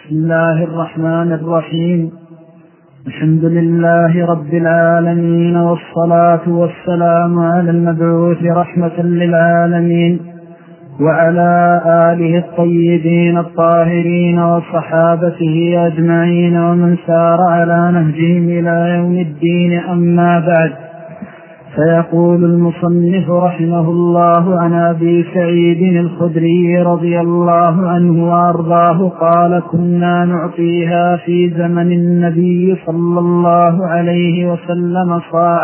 بسم الله الرحمن الرحيم. الحمد لله رب العالمين، والصلاة والسلام على المبعوث رحمة للعالمين وعلى آله الطيبين الطاهرين وصحابته أجمعين ومن سار على نهجهم إلى يوم الدين. أما بعد، فيقول المصنف رحمه الله عن أبي سعيد الخدري رضي الله عنه وأرضاه قال: كنا نعطيها في زمن النبي صلى الله عليه وسلم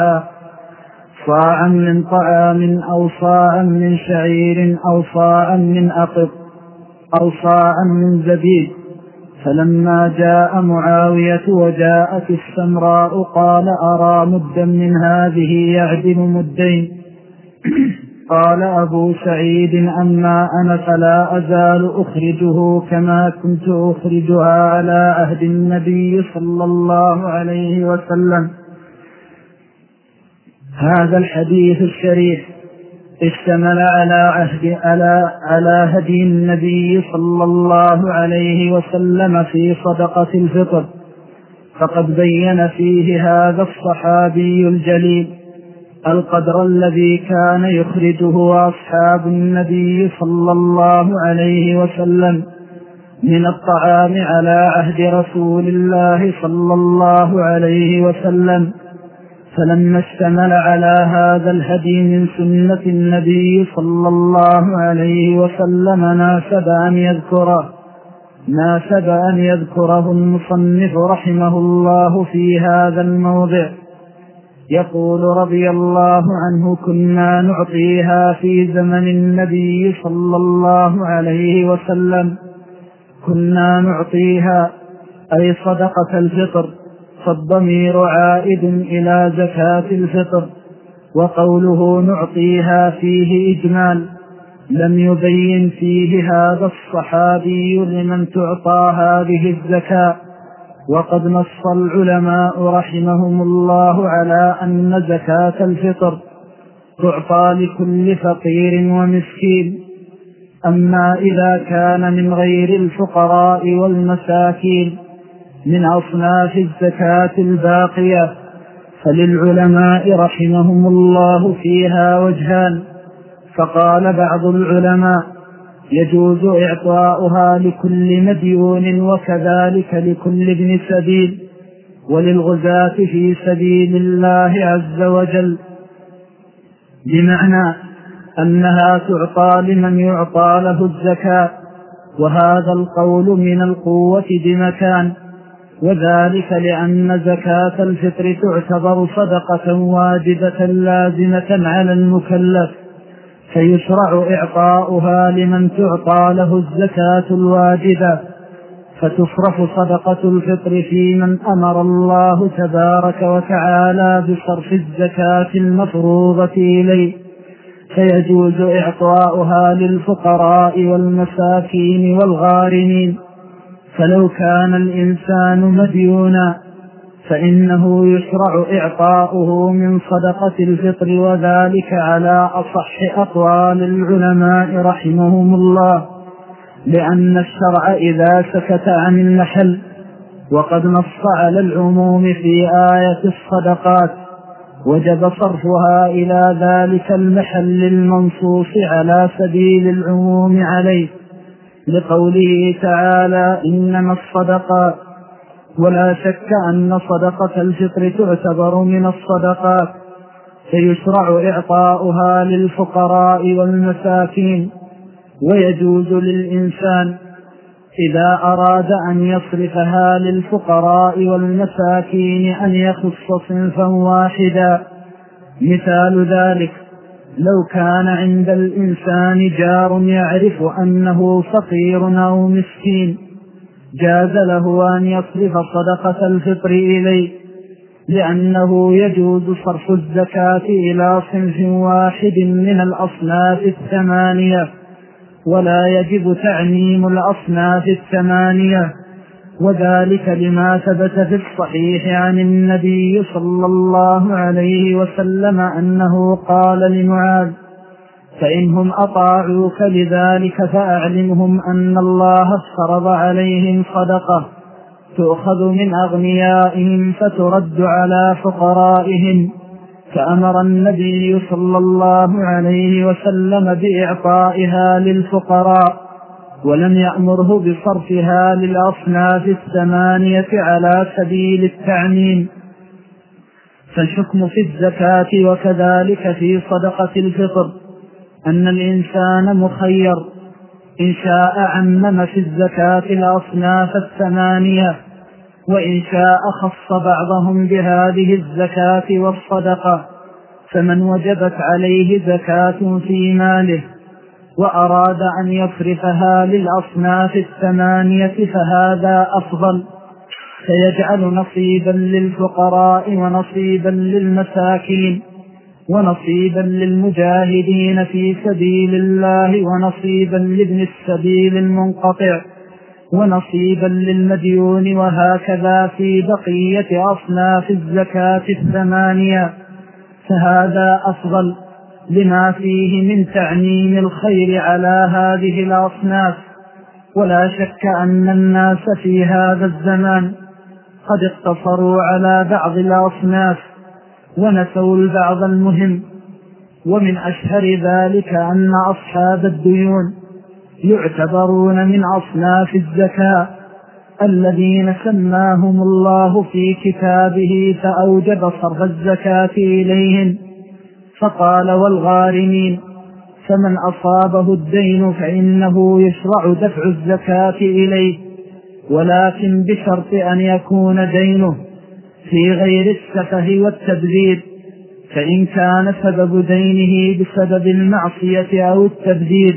صاعا من طعام أو صاعا من شعير أو صاعا من أقط أو صاعا من زبيب. فلما جاء معاوية وجاءت السمراء قال: أرى مدا من هذه يعدل مدين. قال أبو سعيد: أما أنا فلا أزال أخرجه كما كنت أخرجها على عهد النبي صلى الله عليه وسلم. هذا الحديث الشريف اشتمل على هدي النبي صلى الله عليه وسلم في صدقة الفطر، فقد بين فيه هذا الصحابي الجليل القدر الذي كان يخرجه أصحاب النبي صلى الله عليه وسلم من الطعام على عهد رسول الله صلى الله عليه وسلم. فلما اشتمل على هذا الهدي من سنة النبي صلى الله عليه وسلم ناسب أن يذكره المصنف رحمه الله في هذا الموضع. يقول رضي الله عنه: كنا نعطيها في زمن النبي صلى الله عليه وسلم. كنا نعطيها أي صدقة الفطر، فالضمير عائد إلى زكاة الفطر، وقوله نعطيها فيه إجمال، لم يبين فيه هذا الصحابي لمن تعطى هذه الزكاة. وقد نص العلماء رحمهم الله على أن زكاة الفطر تعطى لكل فقير ومسكين. أما إذا كان من غير الفقراء والمساكين من أصناف الزكاة الباقية فللعلماء رحمهم الله فيها وجهان. فقال بعض العلماء: يجوز إعطاؤها لكل مديون، وكذلك لكل ابن سبيل، وللغزاة في سبيل الله عز وجل، بمعنى أنها تعطى لمن يعطى له الزكاة. وهذا القول من القوة بمكان، وذلك لأن زكاة الفطر تعتبر صدقة واجبة لازمة على المكلف، فيشرع إعطاؤها لمن تعطى له الزكاة الواجبة، فتصرف صدقة الفطر في من أمر الله تبارك وتعالى بصرف الزكاة المفروضة إليه، فيجوز إعطاؤها للفقراء والمساكين والغارمين. فلو كان الإنسان مديونا فإنه يشرع إعطاؤه من صدقة الفطر، وذلك على أصح أقوال العلماء رحمهم الله، لأن الشرع إذا سكت عن المحل وقد نص على العموم في آية الصدقات وجب صرفها إلى ذلك المحل المنصوص على سبيل العموم عليه، لقوله تعالى: إنما الصدقات. ولا شك أن صدقة الفطر تعتبر من الصدقات، فيشرع إعطاؤها للفقراء والمساكين. ويجوز للإنسان إذا أراد أن يصرفها للفقراء والمساكين أن يخص صنفا واحدا. مثال ذلك: لو كان عند الإنسان جار يعرف أنه فقير أو مسكين، جاز له أن يصرف صدقة الفطر إليه، لأنه يجوز صرف الزكاة إلى صنف واحد من الأصناف الثمانية، ولا يجب تعميم الأصناف الثمانية، وذلك لما ثبت في الصحيح عن النبي صلى الله عليه وسلم أنه قال لمعاذ: فإنهم أطاعوك لذلك فأعلمهم أن الله افترض عليهم صدقة تؤخذ من أغنيائهم فترد على فقرائهم، فأمر النبي صلى الله عليه وسلم بإعطائها للفقراء، ولم يأمره بصرفها للأصناف الثمانية على سبيل التعميم. فالحكم في الزكاة وكذلك في صدقة الفطر أن الإنسان مخير، إن شاء عمم في الزكاة الأصناف الثمانية، وإن شاء خص بعضهم بهذه الزكاة والصدقة. فمن وجبت عليه زكاة في ماله وأراد أن يصرفها للأصناف الثمانية فهذا أفضل، فيجعل نصيبا للفقراء ونصيبا للمساكين ونصيبا للمجاهدين في سبيل الله ونصيبا لابن السبيل المنقطع ونصيبا للمديون، وهكذا في بقية أصناف الزكاة الثمانية. فهذا أفضل لما فيه من تعميم الخير على هذه الأصناف. ولا شك أن الناس في هذا الزمان قد اقتصروا على بعض الأصناف ونسوا البعض المهم، ومن أشهر ذلك أن أصحاب الديون يعتبرون من أصناف الزكاة الذين سماهم الله في كتابه فأوجب صرف الزكاة إليهم، فقال والغارمين. فمن أصابه الدين فإنه يشرع دفع الزكاة إليه، ولكن بشرط أن يكون دينه في غير السفه والتبذير، فإن كان سبب دينه بسبب المعصية أو التبذير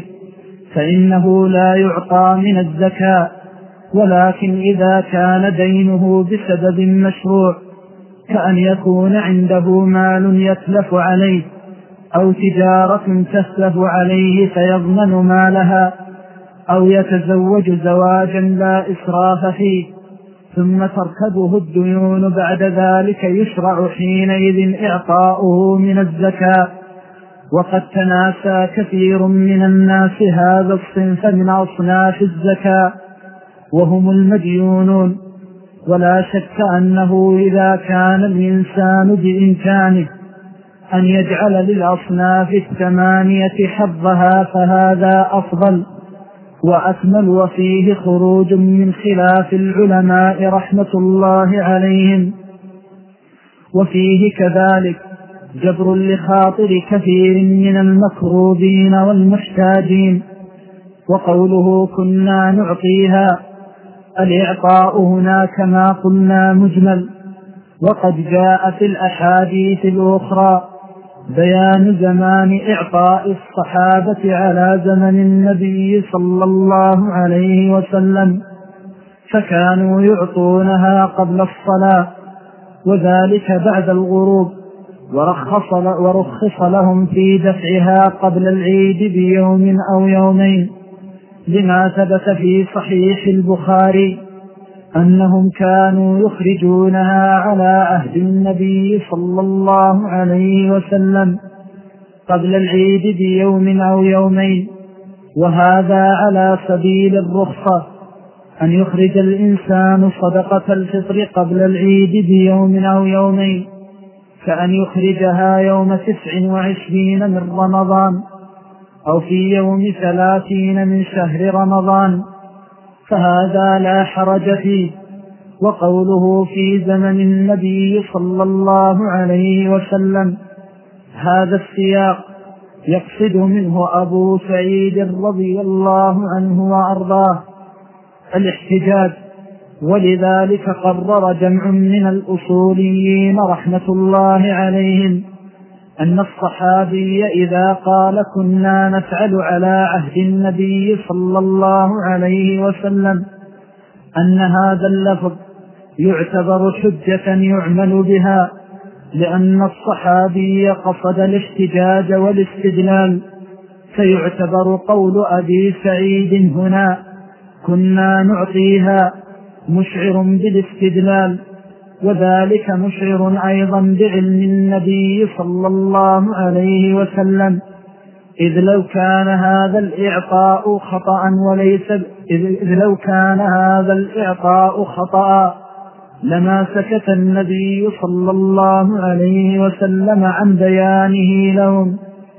فإنه لا يعطى من الزكاة. ولكن إذا كان دينه بسبب مشروع كأن يكون عنده مال يتلف عليه أو تجارة تسلف عليه فيضمن مالها، أو يتزوج زواجا لا إسراف فيه ثم تركبه الديون بعد ذلك، يشرع حينئذ إعطاؤه من الزكاة. وقد تناسى كثير من الناس هذا الصنف من أصناف الزكاة وهم المديونون. ولا شك أنه إذا كان الإنسان بإمكانه أن يجعل للأصناف الثمانية حظها فهذا أفضل وأكمل، وفيه خروج من خلاف العلماء رحمة الله عليهم. وفيه كذلك جبر لخاطر كثير من المكروبين والمحتاجين. وقوله كنا نعطيها، الإعطاء هنا كما قلنا مجمل، وقد جاء في الأحاديث الأخرى بيان زمان إعطاء الصحابة على زمن النبي صلى الله عليه وسلم، فكانوا يعطونها قبل الصلاة وذلك بعد الغروب، ورخص لهم في دفعها قبل العيد بيوم أو يومين، لما ثبت في صحيح البخاري أنهم كانوا يخرجونها على عهد النبي صلى الله عليه وسلم قبل العيد بيوم أو يومين. وهذا على سبيل الرخصة، أن يخرج الإنسان صدقة الفطر قبل العيد بيوم أو يومين، كأن يخرجها يوم 29 من رمضان أو في يوم 30 من شهر رمضان، فهذا لا حرج فيه. وقوله في زمن النبي صلى الله عليه وسلم، هذا السياق يقصد منه أبو سعيد رضي الله عنه وأرضاه الاحتجاج، ولذلك قرر جمع من الأصوليين رحمة الله عليهم أن الصحابي إذا قال كنا نفعل على عهد النبي صلى الله عليه وسلم أن هذا اللفظ يعتبر حجة يعمل بها، لأن الصحابي قصد الاحتجاج والاستدلال، فيعتبر قول أبي سعيد هنا كنا نعطيها مشعر بالاستدلال، وذلك مشعر أيضا بعلم النبي صلى الله عليه وسلم إذ لو كان هذا الإعطاء خطأ لما سكت النبي صلى الله عليه وسلم عن بيانه لهم.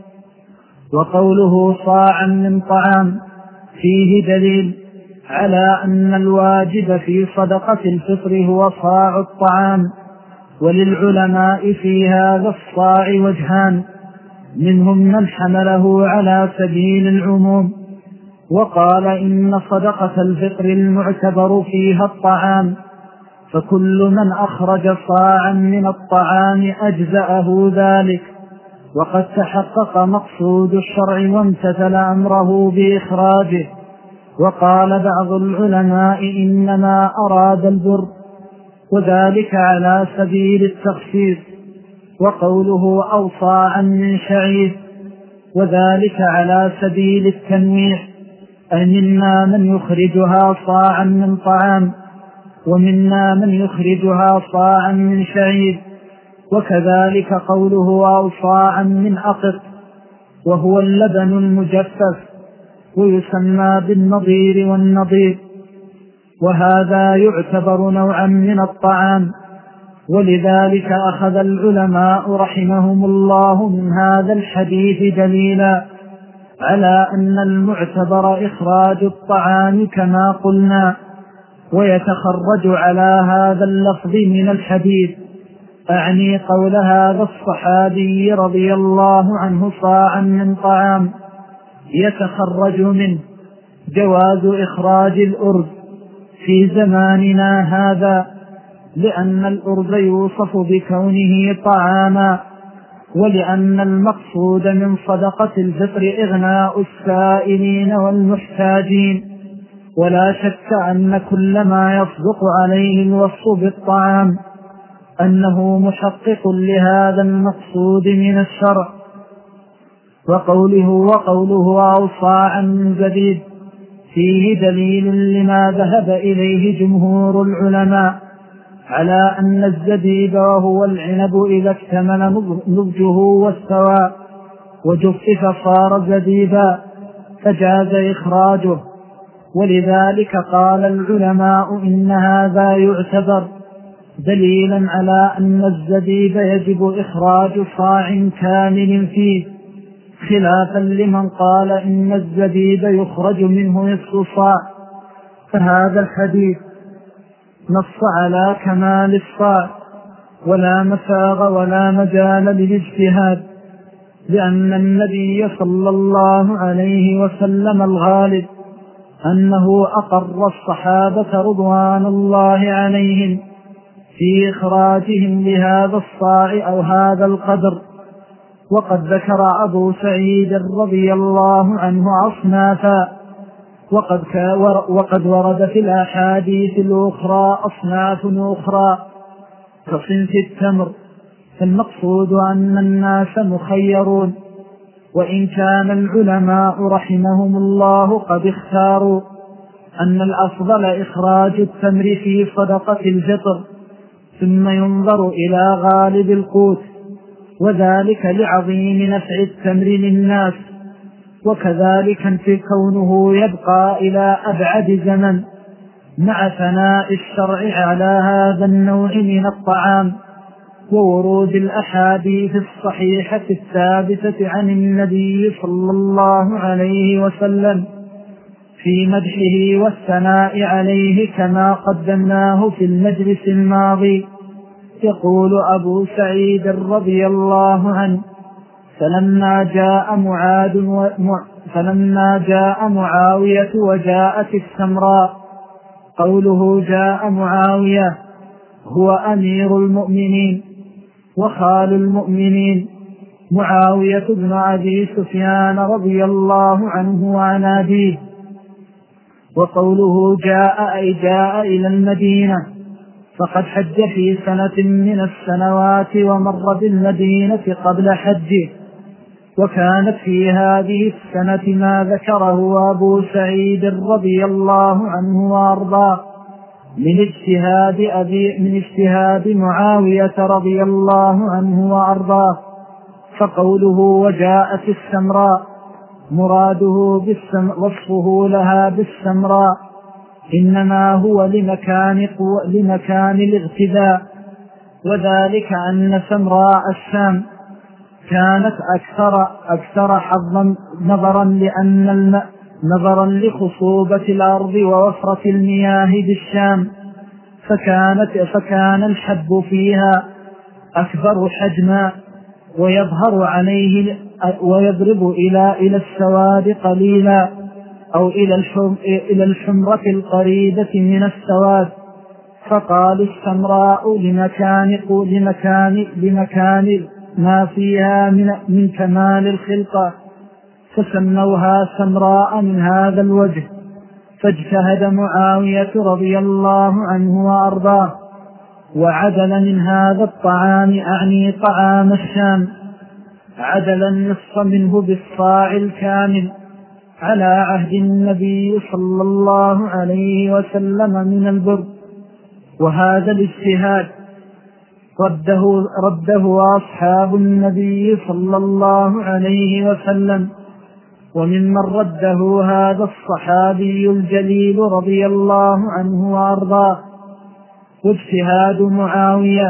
وقوله صاعا من طعام فيه دليل على أن الواجب في صدقة الفطر هو صاع الطعام. وللعلماء في هذا الصاع وجهان، منهم من حمله على سبيل العموم وقال إن صدقة الفطر المعتبر فيها الطعام، فكل من أخرج صاعا من الطعام أجزأه ذلك، وقد تحقق مقصود الشرع وامتثل أمره بإخراجه. وقال بعض العلماء إنما أراد البر، وذلك على سبيل التخصيص. وقوله أو صاعا من شعير، وذلك على سبيل التنويع، أي منا من يخرجها صاعا من طعام ومنا من يخرجها صاعا من شعير. وكذلك قوله أو صاعا من أقط، وهو اللبن المجفف، ويسمى بالنضير والنضير، وهذا يعتبر نوعا من الطعام. ولذلك أخذ العلماء رحمهم الله من هذا الحديث دليلا على أن المعتبر إخراج الطعام كما قلنا. ويتخرج على هذا اللفظ من الحديث، أعني قول هذا الصحابي رضي الله عنه صاعا من طعام، يتخرج منه جواز إخراج الأرز في زماننا هذا، لأن الأرز يوصف بكونه طعاما، ولأن المقصود من صدقة الفطر إغناء السائلين والمحتاجين. ولا شك أن كل ما يصدق عليه الوصف بالطعام أنه محقق لهذا المقصود من الشرع. وقوله أو صاعا من زبيب فيه دليل لما ذهب إليه جمهور العلماء على أن الزبيب وهو العنب إذا اكتمل نضجه واستوى وجفف صار زبيبا فجاز إخراجه. ولذلك قال العلماء إن هذا يعتبر دليلا على أن الزبيب يجب إخراج صاع كامل فيه، خلافا لمن قال إن الزبيب يخرج منه نصف صاع. فهذا الحديث نص على كمال الصاع ولا مساغ ولا مجال للاجتهاد، لأن النبي صلى الله عليه وسلم الغالب أنه أقر الصحابة رضوان الله عليهم في إخراجهم لهذا الصاع أو هذا القدر. وقد ذكر أبو سعيد رضي الله عنه أصنافا، وقد ورد في الأحاديث الأخرى أصناف أخرى كصنف التمر. فالمقصود أن الناس مخيرون، وإن كان العلماء رحمهم الله قد اختاروا أن الأفضل إخراج التمر في صدقة الفطر، ثم ينظر إلى غالب القوت، وذلك لعظيم نفع التمر للناس، وكذلك في كونه يبقى إلى أبعد زمن مع ثناء الشرع على هذا النوع من الطعام، وورود الأحاديث الصحيحة الثابتة عن النبي صلى الله عليه وسلم في مدحه والثناء عليه كما قدمناه في المجلس الماضي. يقول أبو سعيد رضي الله عنه: فلما جاء معاوية وجاءت السمراء. قوله جاء معاوية هو أمير المؤمنين وخال المؤمنين معاوية بن أبي سفيان رضي الله عنه وعن أبيه. وقوله جاء أي جاء إلى المدينة، فقد حج في سنة من السنوات ومر بالمدينة قبل حجه، وكانت في هذه السنة ما ذكره أبو سعيد رضي الله عنه وأرضاه من اجتهاد معاوية رضي الله عنه وأرضاه. فقوله وجاءت السمراء مراده وصفه لها بالسمراء إنما هو لمكان الاغتداء، وذلك أن سمراء الشام كانت أكثر حظا نظرا لخصوبة الأرض ووفرة المياه بالشام، فكان الحب فيها أكبر حجما ويضرب إلى السواد قليلا أو إلى الحمرة القريبة من السواد، فقالوا السمراء لمكان ما فيها من كمال الخلقة، فسموها سمراء من هذا الوجه. فاجتهد معاوية رضي الله عنه وأرضاه وعدل من هذا الطعام، أعني طعام الشام، عدل النصف منه بالصاع الكامل على عهد النبي صلى الله عليه وسلم من البر. وهذا الاجتهاد رده أصحاب النبي صلى الله عليه وسلم، وممن رده هذا الصحابي الجليل رضي الله عنه وأرضاه. واجتهاد معاوية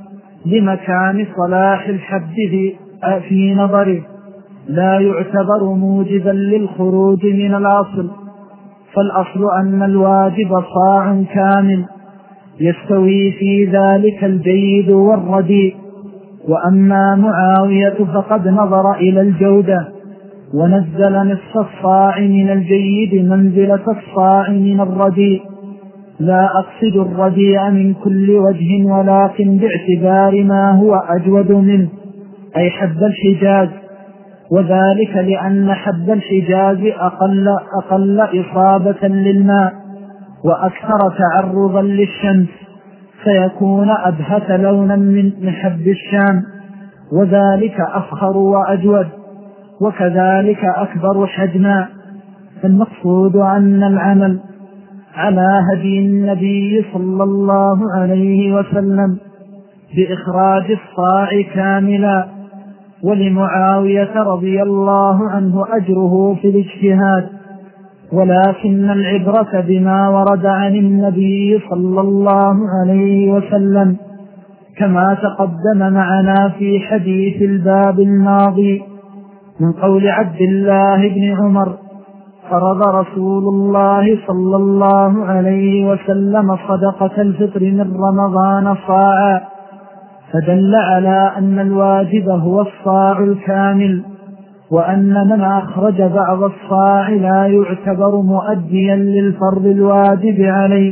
لمكان صلاح الحب في نظره لا يعتبر موجبا للخروج من الأصل، فالأصل أن الواجب صاع كامل يستوي في ذلك الجيد والرديء. وأما معاوية فقد نظر إلى الجودة ونزل نصف الصاع من الجيد منزلة الصاع من الرديء. لا أقصد الرديء من كل وجه، ولكن باعتبار ما هو أجود منه، أي حب الحجاز، وذلك لأن حب الحجاز أقل إصابة للماء وأكثر تعرضا للشمس، فيكون أبهت لونا من حب الشام، وذلك أفخر وأجود، وكذلك أكبر حجما. فالمقصود أن العمل على هدي النبي صلى الله عليه وسلم بإخراج الصاع كاملا. ولمعاوية رضي الله عنه أجره في الاجتهاد، ولكن العبرة بما ورد عن النبي صلى الله عليه وسلم كما تقدم معنا في حديث الباب الماضي من قول عبد الله بن عمر: فرض رسول الله صلى الله عليه وسلم صدقة الفطر من رمضان صاعا، فدل على أن الواجب هو الصاع الكامل، وأن من أخرج بعض الصاع لا يعتبر مؤديا للفرض الواجب عليه.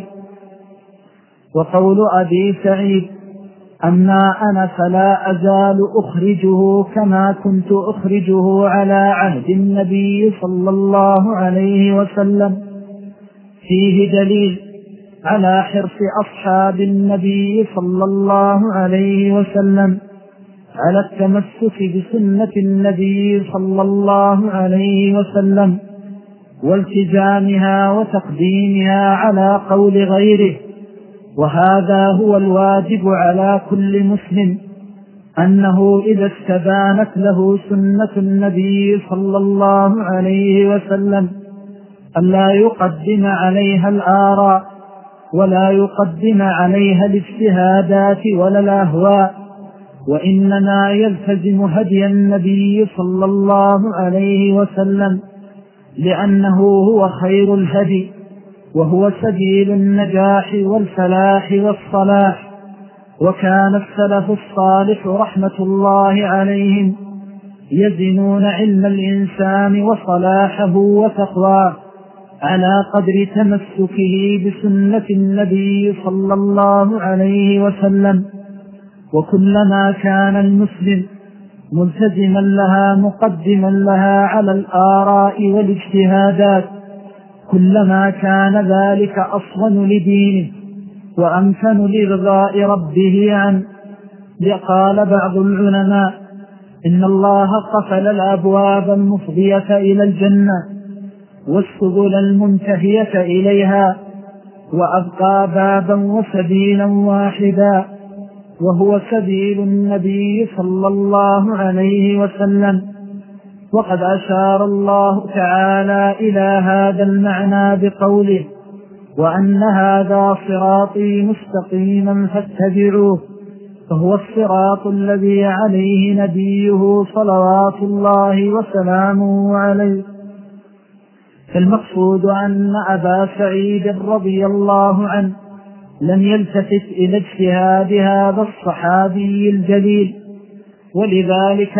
وقول أبي سعيد: أما أنا فلا أزال أخرجه كما كنت أخرجه على عهد النبي صلى الله عليه وسلم، فيه دليل على حرص أصحاب النبي صلى الله عليه وسلم على التمسك بسنة النبي صلى الله عليه وسلم والتزامها وتقديمها على قول غيره. وهذا هو الواجب على كل مسلم، أنه إذا استبانت له سنة النبي صلى الله عليه وسلم ألا يقدم عليها الآراء ولا يقدم عليها الاجتهادات ولا الأهواء، وإنما يلتزم هدي النبي صلى الله عليه وسلم، لأنه هو خير الهدي وهو سبيل النجاح والفلاح والصلاح. وكان السلف الصالح رحمة الله عليهم يزنون علم الإنسان وصلاحه وتقواه على قدر تمسكه بسنة النبي صلى الله عليه وسلم. وكلما كان المسلم ملتزما لها مقدما لها على الآراء والاجتهادات كلما كان ذلك أصون لدينه وأمكن لرضاء ربه عنه. قال بعض العلماء: إن الله قفل الأبواب المفضية إلى الجنة والسبل المنتهية إليها، وأبقى بابا وسبيلا واحدا، وهو سبيل النبي صلى الله عليه وسلم. وقد أشار الله تعالى إلى هذا المعنى بقوله: وأن هذا صراطي مستقيما فاتبعوه، فهو الصراط الذي عليه نبيه صلوات الله وسلامه عليه. فالمقصود أن أبا سعيد رضي الله عنه لم يلتفت إلى اجتهاد هذا الصحابي الجليل، ولذلك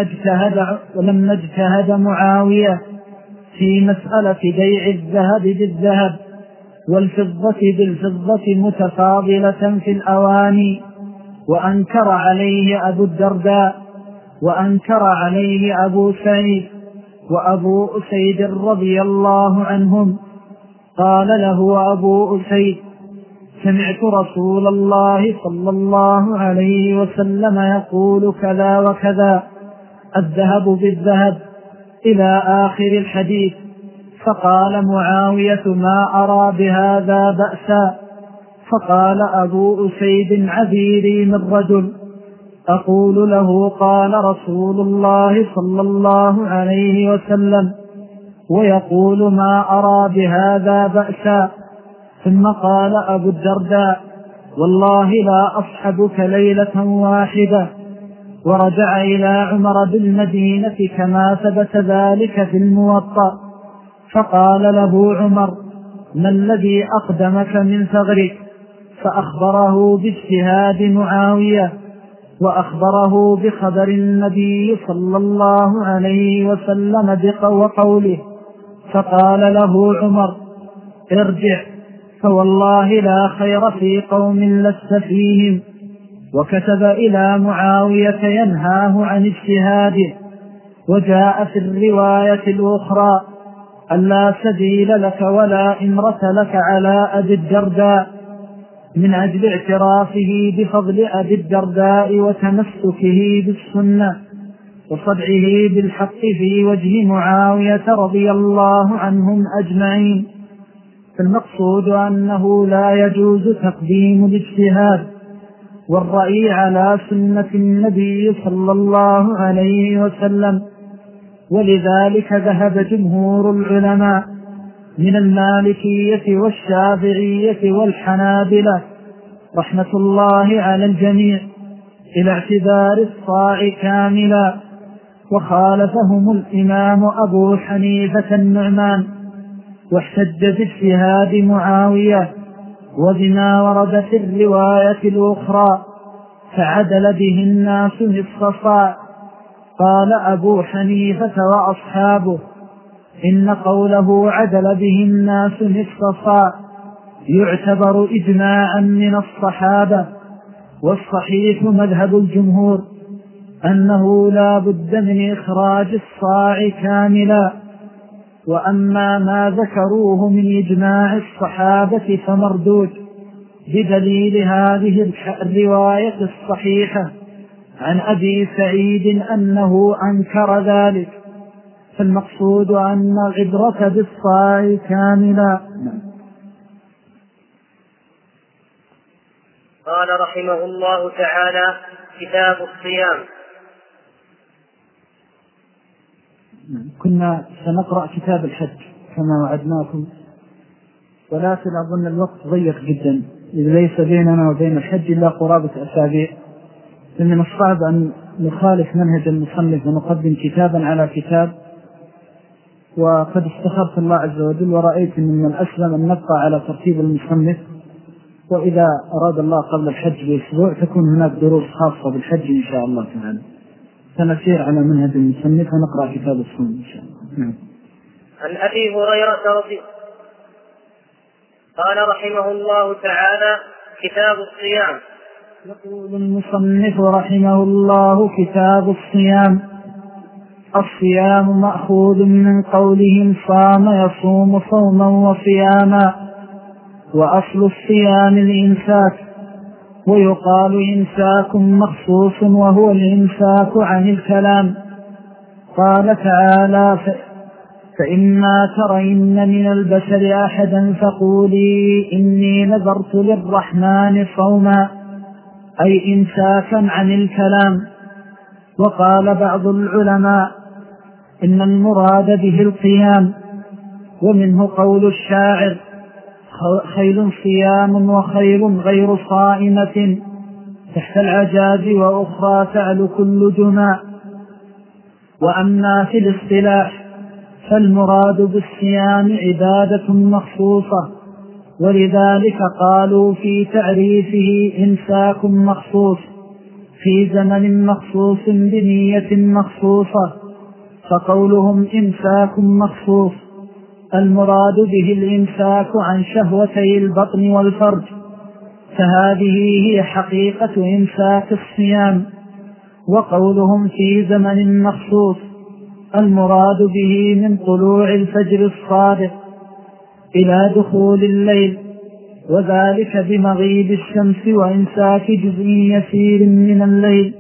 لما اجتهد معاوية في مسألة بيع الذهب بالذهب والفضة بالفضة متفاضلة في الأواني، وأنكر عليه أبو الدرداء، وأنكر عليه أبو سعيد وأبو أسيد رضي الله عنهم، قال له أبو أسيد: سمعت رسول الله صلى الله عليه وسلم يقول كذا وكذا، الذهب بالذهب، إلى آخر الحديث. فقال معاوية: ما أرى بهذا بأسا. فقال أبو أسيد: عذيري من رجل أقول له قال رسول الله صلى الله عليه وسلم، ويقول ما أرى بهذا بأسا. ثم قال أبو الدرداء: والله لا أصحبك ليلة واحدة. ورجع إلى عمر بالمدينة كما ثبت ذلك في الموطأ، فقال له عمر: ما الذي أقدمك من ثغرك؟ فأخبره باجتهاد معاوية، وأخبره بخبر النبي صلى الله عليه وسلم وقوله. فقال له عمر: ارجع، فوالله لا خير في قوم لست فيهم. وكتب إلى معاوية ينهاه عن اجتهاده. وجاء في الرواية الأخرى: ألا سبيل لك ولا إمرة لك على أبي الدرداء، من أجل اعترافه بفضل أبي الدرداء وتمسكه بالسنة وصدعه بالحق في وجه معاوية رضي الله عنهم أجمعين. فالمقصود أنه لا يجوز تقديم الاجتهاد والرأي على سنة النبي صلى الله عليه وسلم، ولذلك ذهب جمهور العلماء من المالكية والشافعية والحنابلة رحمة الله على الجميع إلى اعتبار الصاع كاملا، وخالفهم الإمام أبو حنيفة النعمان، واحتج باجتهاد معاوية وبما ورد في الرواية الأخرى، فعدل به الناس نصف صاع. قال أبو حنيفة وأصحابه: إن قوله عدل به الناس نصف صاع يعتبر إجماعا من الصحابة، والصحيح مذهب الجمهور أنه لا بد من إخراج الصاع كاملا. وأما ما ذكروه من إجماع الصحابة فمردود بدليل هذه الرواية الصحيحة عن أبي سعيد أنه أنكر ذلك. فالمقصود أن العبرة بالصاع كاملا. قال رحمه الله تعالى: كتاب الصيام. كنا سنقرأ كتاب الحج كما وعدناكم، ولكن أظن الوقت ضيق جدا، إذ ليس بيننا وبين الحج إلا قرابة أسابيع، فمن الصعب أن نخالف منهج المصنف ونقدم كتابا على كتاب. وقد استخرت الله عز وجل ورأيت أن من الأسلم أن نبقى على ترتيب المصنف، وإذا أراد الله قبل الحج بأسبوع تكون هناك دروس خاصة بالحج إن شاء الله تعالى، فنسير على منهج المصنف ونقرأ كتاب الصوم إن شاء الله. عن أبي هريرة قال رحمه الله تعالى: كتاب الصيام. يقول المصنف رحمه الله: كتاب الصيام. الصيام مأخوذ من قولهم صام يصوم صوما وصياما، وأصل الصيام الإمساك، ويقال إمساك مخصوص وهو الإمساك عن الكلام. قال تعالى: فإما ترين من البشر أحدا فقولي إني نذرت للرحمن صوما، أي إمساكا عن الكلام. وقال بعض العلماء: إن المراد به القيام. ومنه قول الشاعر: خيل صيام وخيل غير صائمة تحت العجاز وأخرى تعل كل جماع. وأما في الاصطلاح فالمراد بالصيام عبادة مخصوصة، ولذلك قالوا في تعريفه إمساك مخصوص في زمن مخصوص بنية مخصوصة. فقولهم إمساك مخصوص المراد به الإمساك عن شهوتي البطن والفرج، فهذه هي حقيقة إمساك الصيام. وقولهم في زمن مخصوص المراد به من طلوع الفجر الصادق إلى دخول الليل، وذلك بمغيب الشمس وإمساك جزء يسير من الليل،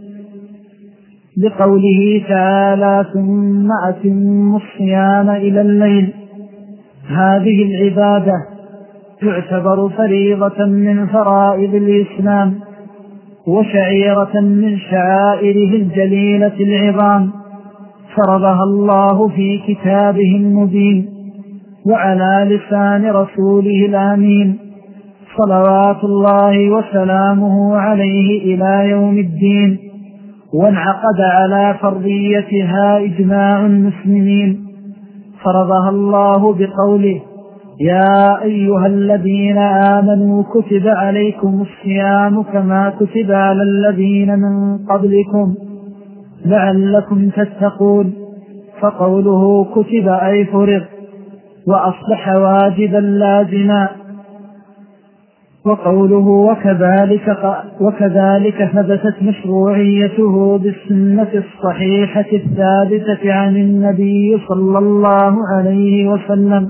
لقوله تعالى: ثم أتموا الصيام إلى الليل. هذه العبادة تعتبر فريضة من فرائض الإسلام وشعيرة من شعائره الجليلة العظام، فرضها الله في كتابه المبين وعلى لسان رسوله الأمين صلوات الله وسلامه عليه إلى يوم الدين. وانعقد على فرضيتها إجماع المسلمين، فرضها الله بقوله: يا أيها الذين آمنوا كتب عليكم الصيام كما كتب على الذين من قبلكم لعلكم تتقون. فقوله كتب أي فرض، وأصبح واجبا لازما. وقوله وكذلك ثبتت مشروعيته بالسنة الصحيحة الثابتة عن النبي صلى الله عليه وسلم،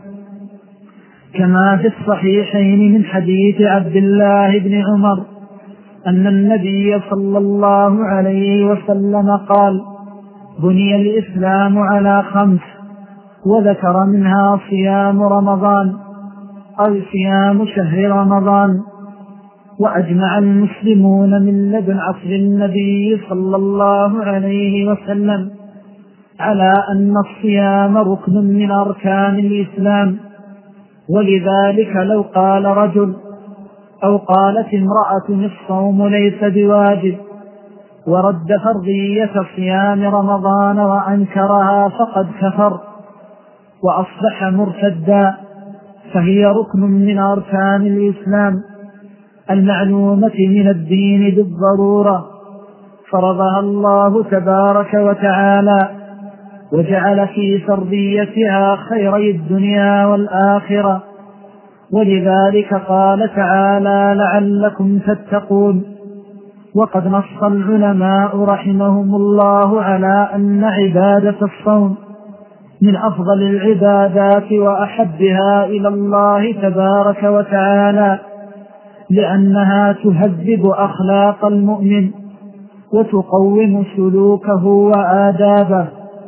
كما في الصحيحين من حديث عبد الله بن عمر أن النبي صلى الله عليه وسلم قال: بني الإسلام على 5، وذكر منها صيام رمضان أو صيام شهر رمضان. وأجمع المسلمون من لدن عصر النبي صلى الله عليه وسلم على أن الصيام ركن من أركان الإسلام، ولذلك لو قال رجل أو قالت امرأة الصوم ليس بواجب ورد فرضية صيام رمضان وأنكرها فقد كفر وأصبح مرتدا، فهي ركن من أركان الإسلام المعلومة من الدين بالضرورة، فرضها الله تبارك وتعالى وجعل في فرضيتها خيري الدنيا والآخرة. ولذلك قال تعالى: لعلكم تتقون. وقد نص العلماء رحمهم الله على أن عبادة الصوم من أفضل العبادات وأحبها إلى الله تبارك وتعالى، لأنها تهذب أخلاق المؤمن وتقوم سلوكه وآدابه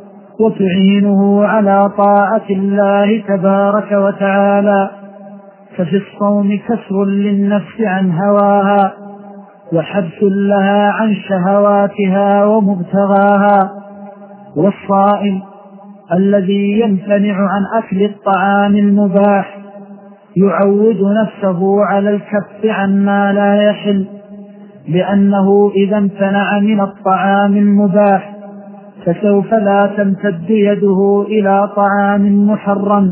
وتعينه على طاعة الله تبارك وتعالى. ففي الصوم كسر للنفس عن هواها وحبس لها عن شهواتها ومبتغاها. والصائم الذي يمتنع عن أكل الطعام المباح يعود نفسه على الكف عما لا يحل، لأنه إذا امتنع من الطعام المباح فسوف لا تمتد يده إلى طعام محرم.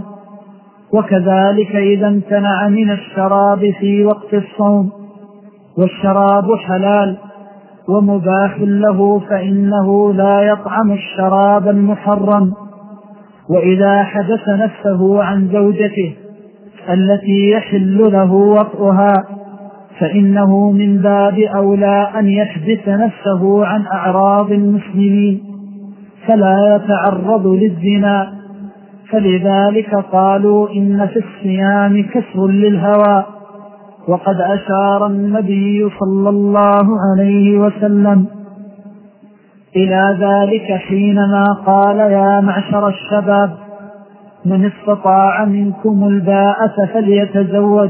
وكذلك إذا امتنع من الشراب في وقت الصوم، والشراب حلال ومباح له، فإنه لا يطعم الشراب المحرم. وإذا حدث نفسه عن زوجته التي يحل له وطئها فإنه من باب أولى أن يحدث نفسه عن أعراض المسلمين فلا يتعرض للزنا. فلذلك قالوا إن في الصيام كسر للهوى. وقد أشار النبي صلى الله عليه وسلم إلى ذلك حينما قال: يا معشر الشباب من استطاع منكم الباءة فليتزوج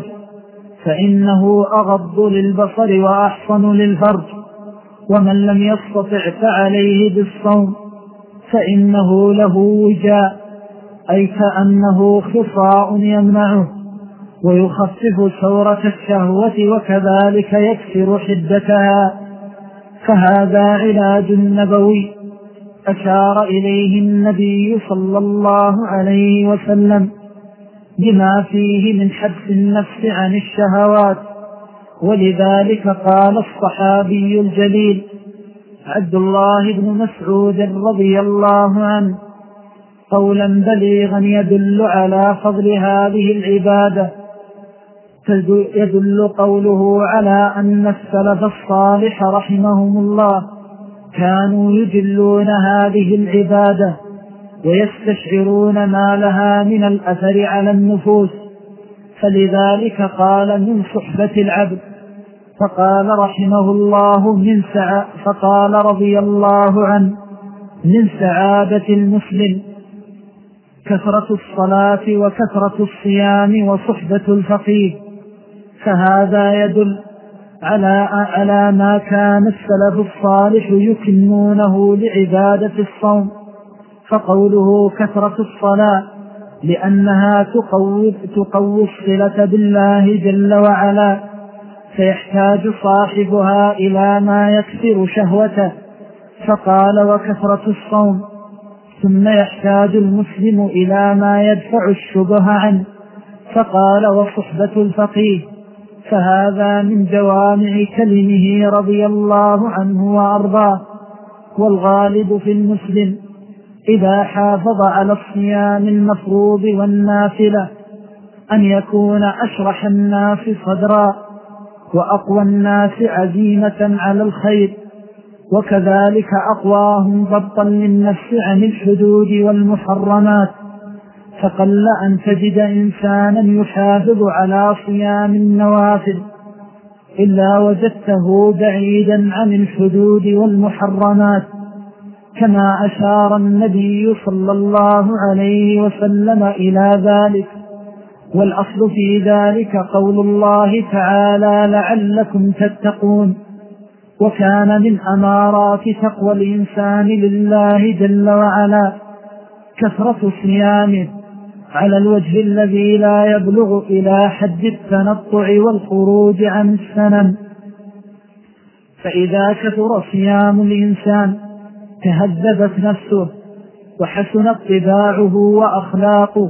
فإنه أغض للبصر وأحصن للفرج، ومن لم يستطع فعليه بالصوم، فإنه له وجاء، أي كأنه خصاء يمنعه ويخفف ثورة الشهوة وكذلك يكسر حدتها. فهذا علاج نبوي أشار إليه النبي صلى الله عليه وسلم بما فيه من حبس النفس عن الشهوات. ولذلك قال الصحابي الجليل عبد الله بن مسعود رضي الله عنه قولا بليغا يدل على فضل هذه العبادة. يدل قوله على أن السلف الصالح رحمهم الله كانوا يجلون هذه العبادة ويستشعرون ما لها من الأثر على النفوس. فلذلك قال من صحبة العبد، فقال رحمه الله فقال رضي الله عنه من سعادة المسلم كثرة الصلاة وكثرة الصيام وصحبة الفقيه. فهذا يدل على ما كان السلف الصالح يكنونه لعبادة الصوم. فقوله كثرة الصلاة لأنها تقوي الصلة بالله جل وعلا، فيحتاج صاحبها إلى ما يكسر شهوته. فقال وكثرة الصوم، ثم يحتاج المسلم إلى ما يدفع الشبه عنه، فقال وصحبة الفقيه. فهذا من جوامع كلمه رضي الله عنه وأرضاه. والغالب في المسلم إذا حافظ على الصيام المفروض والنافلة أن يكون أشرح الناس صدرا وأقوى الناس عزيمة على الخير، وكذلك أقواهم ضبطا للنفس عن الحدود والمحرمات. فقل أن تجد إنسانا يحافظ على صيام النوافل إلا وجدته بعيدا عن الحدود والمحرمات، كما أشار النبي صلى الله عليه وسلم إلى ذلك. والأصل في ذلك قول الله تعالى لعلكم تتقون. وكان من أمارات تقوى الإنسان لله جل وعلا كثرة صيامه على الوجه الذي لا يبلغ إلى حد التنطع والخروج عن السنن. فإذا كثر صيام الإنسان تهذبت نفسه وحسنت طباعه وأخلاقه،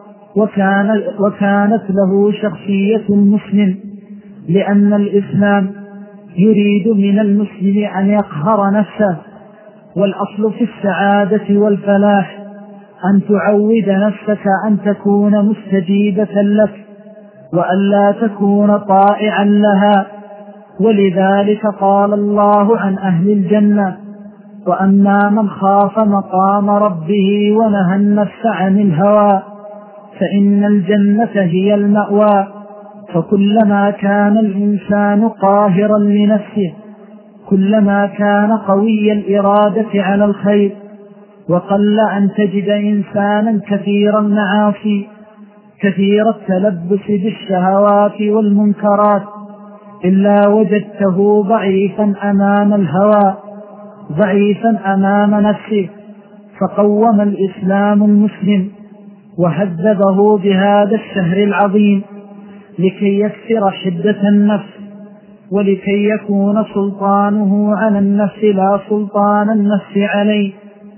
وكانت له شخصية المسلم، لأن الإسلام يريد من المسلم أن يقهر نفسه. والأصل في السعادة والفلاح أن تعود نفسك أن تكون مستجيبة لك وأن لا تكون طائعا لها. ولذلك قال الله عن أهل الجنة وأما من خاف مقام ربه ونهى النفس عن الهوى فإن الجنة هي المأوى. فكلما كان الإنسان قاهرا لنفسه كلما كان قوي الإرادة على الخير. وقل أن تجد إنسانا كثير المعاصي كثير التلبس بالشهوات والمنكرات إلا وجدته ضعيفا أمام الهوى ضعيفا أمام نفسه. فقوم الإسلام المسلم وهذبه بهذا الشهر العظيم لكي يكسر حدة النفس ولكي يكون سلطانه على النفس لا سلطان النفس عليه.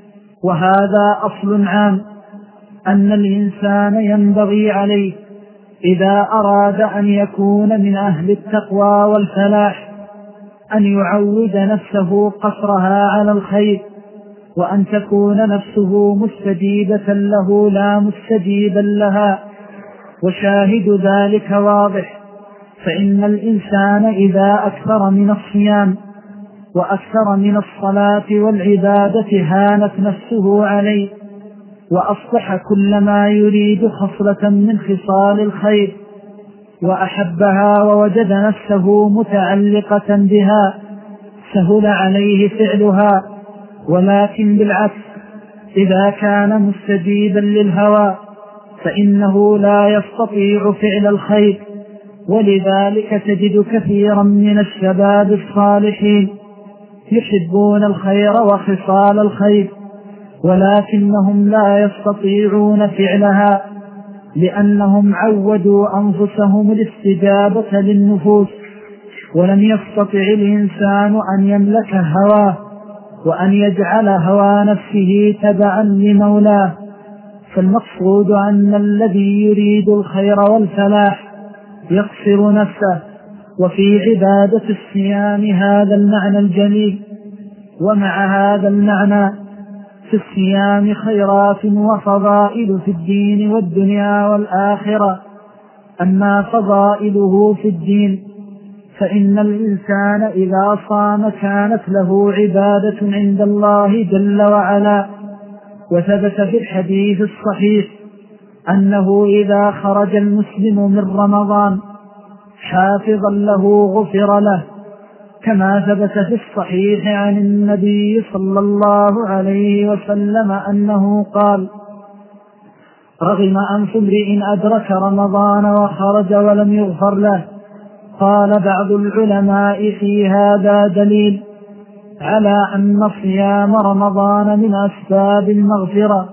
وهذا أصل عام أن الإنسان ينبغي عليه إذا أراد أن يكون من أهل التقوى والفلاح أن يعود نفسه قصرها على الخير، وأن تكون نفسه مستجيبة له لا مستجيبا لها. وشاهد ذلك واضح، فإن الإنسان إذا أكثر من الصيام وأكثر من الصلاة والعبادة هانت نفسه عليه، وأصبح كلما يريد خصلة من خصال الخير وأحبها ووجد نفسه متعلقة بها سهل عليه فعلها. ولكن بالعكس إذا كان مستجيبا للهوى فإنه لا يستطيع فعل الخير. ولذلك تجد كثيرا من الشباب الصالحين يحبون الخير وخصال الخير ولكنهم لا يستطيعون فعلها لأنهم عودوا أنفسهم الاستجابة للنفوس، ولم يستطع الإنسان أن يملك هواه وأن يجعل هوى نفسه تبعا لمولاه. فالمقصود أن الذي يريد الخير والفلاح يقصر نفسه. وفي عبادة الصيام هذا المعنى الجليل. ومع هذا المعنى في الصيام خيرات وفضائل في الدين والدنيا والآخرة. أما فضائله في الدين فإن الإنسان إذا صام كانت له عبادة عند الله جل وعلا. وثبت في الحديث الصحيح أنه إذا خرج المسلم من رمضان حافظا له غفر له، كما ثبت في الصحيح عن النبي صلى الله عليه وسلم أنه قال: رغم أنف امرئ أدرك رمضان وخرج ولم يغفر له. قال بعض العلماء في هذا دليل على أن صيام رمضان من أسباب المغفرة.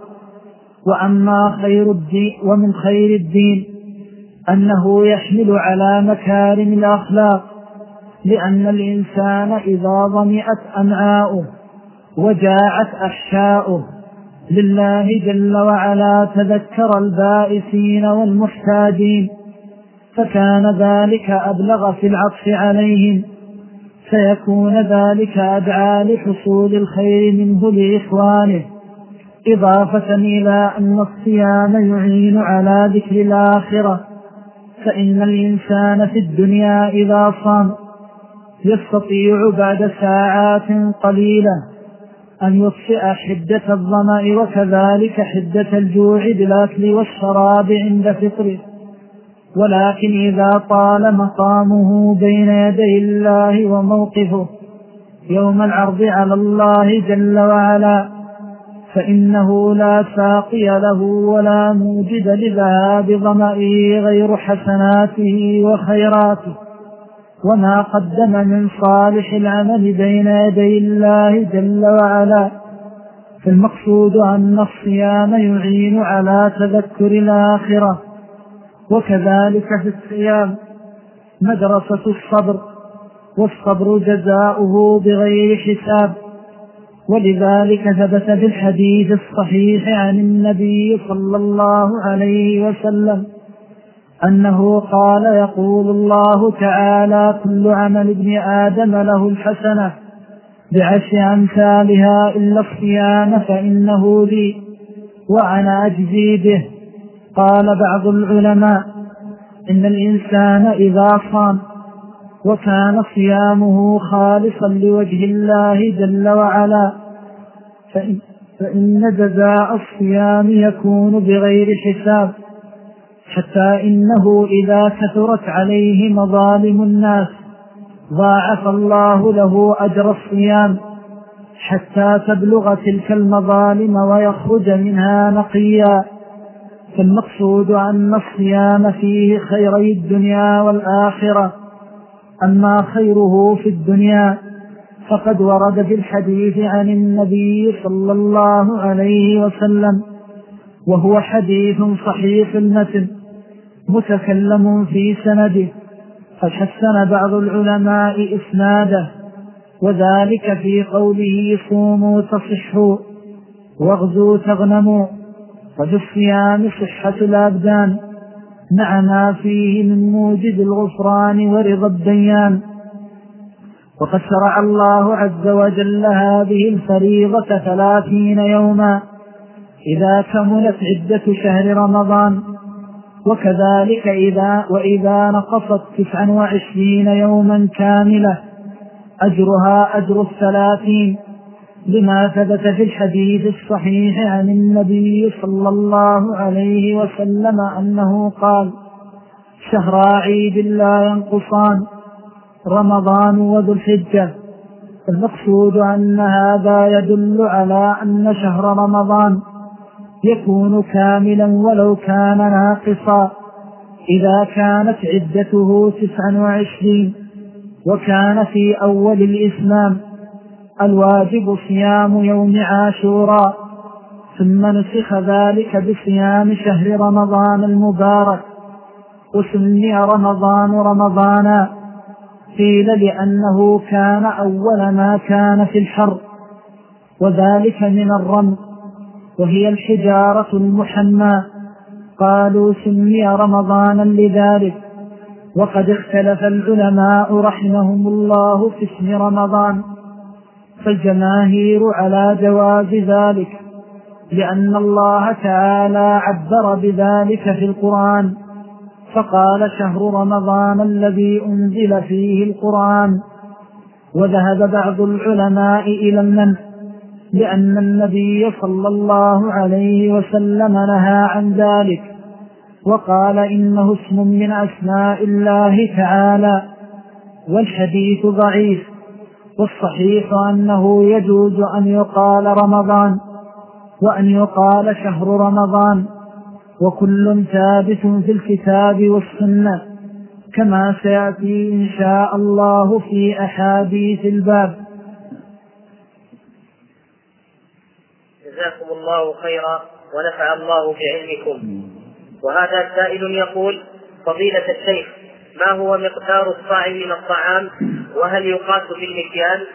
ومن خير الدين أنه يحمل على مكارم الأخلاق، لأن الإنسان إذا ضمئت أمعاؤه وجاعت أحشاؤه لله جل وعلا تذكر البائسين والمحتاجين، فكان ذلك أبلغ في العطف عليهم، فيكون ذلك أدعى لحصول الخير منه لإخوانه. إضافة إلى أن الصيام يعين على ذكر الآخرة، فإن الإنسان في الدنيا إذا صام يستطيع بعد ساعات قليلة أن يطفئ حدة الظمأ وكذلك حدة الجوع بالأكل والشراب عند فطره. ولكن إذا طال مقامه بين يدي الله وموقفه يوم العرض على الله جل وعلا فإنه لا ساقي له ولا موجد لذهاب ظمئه غير حسناته وخيراته وما قدم من صالح العمل بين يدي الله جل وعلا. فالمقصود أن الصيام يعين على تذكر الآخرة. وكذلك في الصيام مدرسة الصبر، والصبر جزاؤه بغير حساب. ولذلك ثبت في الحديث الصحيح عن النبي صلى الله عليه وسلم أنه قال: يقول الله تعالى: كل عمل ابن آدم له الحسنة بعشر أمثالها إلا الصيام فإنه لي وأنا أجزي به. قال بعض العلماء: إن الإنسان إذا صام وكان صيامه خالصا لوجه الله جل وعلا فإن جزاء الصيام يكون بغير حساب، حتى إنه إذا كثرت عليه مظالم الناس ضاعف الله له أجر الصيام حتى تبلغ تلك المظالم ويخرج منها نقيا. فالمقصود أن الصيام فيه خيري الدنيا والآخرة. أما خيره في الدنيا فقد ورد في الحديث عن النبي صلى الله عليه وسلم، وهو حديث صحيح المتن متكلم في سنده، فحسن بعض العلماء إسناده، وذلك في قوله: صوموا تصحوا واغزوا تغنموا. وفي الصيام صحة الأبدان مع ما فيه من موجب الغفران ورضا الديان. وقد شرع الله عز وجل هذه الفريضة 30 يوما إذا كملت عدة شهر رمضان، وكذلك وإذا نقصت 29 يوما كاملة أجرها أجر 30، لما ثبت في الحديث الصحيح عن النبي صلى الله عليه وسلم أنه قال: شهر عيد لا ينقصان، رمضان وذو الحجة. المقصود أن هذا يدل على أن شهر رمضان يكون كاملا ولو كان ناقصا إذا كانت عدته 29 وكان في أول الإسلام الواجب صيام يوم عاشوراء ثم نسخ ذلك بصيام شهر رمضان المبارك وسمي رمضان رمضانا. قيل لأنه كان أول ما كان في الحر، وذلك من الرمل وهي الحجارة المحمى. قالوا سمي رمضانا لذلك. وقد اختلف العلماء رحمهم الله في اسم رمضان، فالجماهير على جواز ذلك، لأن الله تعالى عبر بذلك في القرآن فقال شهر رمضان الذي أنزل فيه القرآن. وذهب بعض العلماء إلى المنع، لأن النبي صلى الله عليه وسلم نهى عن ذلك وقال إنه اسم من أسماء الله تعالى، والحديث ضعيف. والصحيح أنه يجوز أن يقال رمضان وأن يقال شهر رمضان، وكل ثابت في الكتاب والسنة، كما سيأتي إن شاء الله في أحاديث الباب. جزاكم الله خيرا ونفع الله بعلمكم. وهذا سائل يقول: فضيلة الشيخ، ما هو مقدار الصاع من الطعام، وهل يقاس بالمكيال؟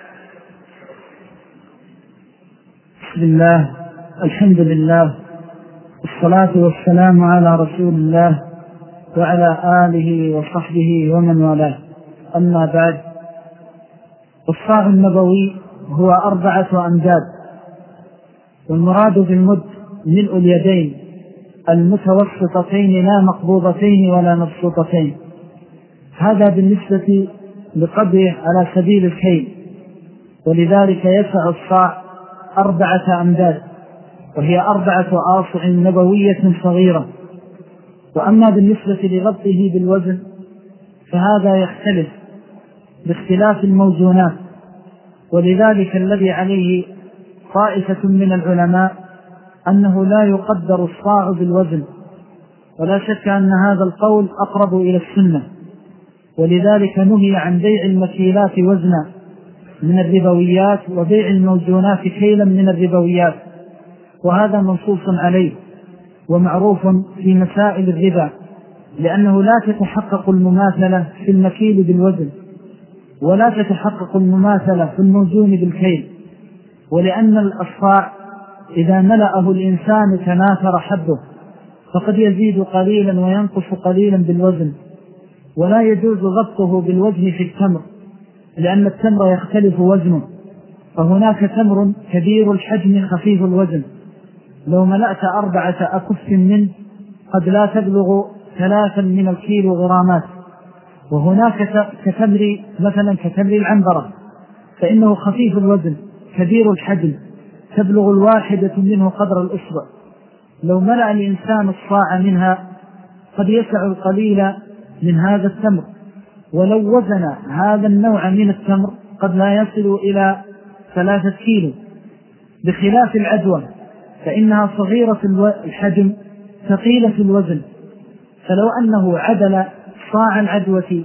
بسم الله، الحمد لله، الصلاة والسلام على رسول الله وعلى آله وصحبه ومن والاه. أما بعد، الصاع النبوي هو 4 أمداد، والمراد بالمد ملء اليدين المتوسطتين لا مقبوضتين ولا مبسوطتين. هذا بالنسبة لقدره على سبيل الكيل، ولذلك يسع الصاع 4 أمداد، وهي 4 آصع نبوية صغيرة. وأما بالنسبة لضبطه بالوزن فهذا يختلف باختلاف الموزونات، ولذلك الذي عليه طائفة من العلماء أنه لا يقدر الصاع بالوزن، ولا شك أن هذا القول أقرب إلى السنة، ولذلك نهي عن بيع المكيلات وزنا من الربويات وبيع الموزونات كيلا من الربويات، وهذا منصوص عليه ومعروف في مسائل الربا، لأنه لا تتحقق المماثلة في المكيل بالوزن، ولا تتحقق المماثلة في الموزون بالكيل، ولأن الصاع إذا ملأه الإنسان تناثر حبه، فقد يزيد قليلا وينقص قليلا بالوزن. ولا يجوز ضبطه بالوزن في التمر، لأن التمر يختلف وزنه، فهناك تمر كبير الحجم خفيف الوزن لو ملأت 4 أكف منه قد لا تبلغ 3 من الكيلو غرامات. وهناك كتمر مثلا كتمر العنبرة، فإنه خفيف الوزن كبير الحجم تبلغ 1 منه قدر الإصبع. لو ملأ الإنسان الصاع منها قد يسع القليل من هذا التمر، ولو وزن هذا النوع من التمر قد لا يصل إلى 3 كيلو، بخلاف العدوى فإنها صغيرة الحجم ثقيلة الوزن. فلو أنه عدل صاع العدوة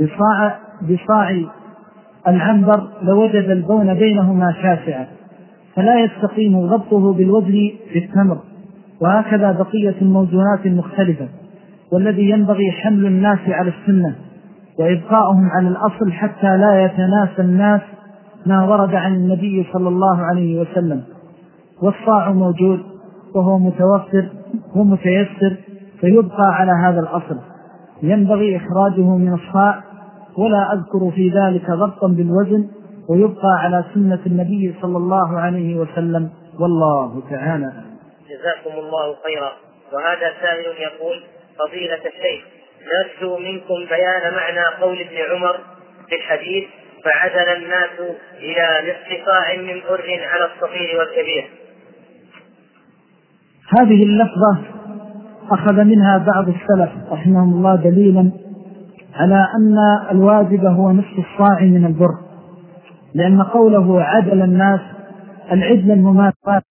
بصاع العنبر لوجد البون بينهما شاسعا، فلا يستقيم ضبطه بالوزن في التمر. وهكذا بقية الموزونات المختلفة، والذي ينبغي حمل الناس على السنة وإبقاؤهم على الأصل حتى لا يتناسى الناس ما ورد عن النبي صلى الله عليه وسلم. والصاع موجود وهو متوفر ومتيسر، فيبقى على هذا الأصل، ينبغي إخراجه من الصاع، ولا أذكر في ذلك ضبطا بالوزن، ويبقى على سنة النبي صلى الله عليه وسلم، والله تعالى. جزاكم الله خيرا. وهذا سائل يقول: فضيلة الشيخ، نرجو منكم بيان معنى قول ابن عمر في الحديث: فعدل الناس إلى نصف صاع من بر على الصغير والكبير. هذه اللفظة أخذ منها بعض السلف رحمهم الله دليلا على أن الواجب هو نصف الصاع من البر، لأن قوله عدل الناس العدل المماثل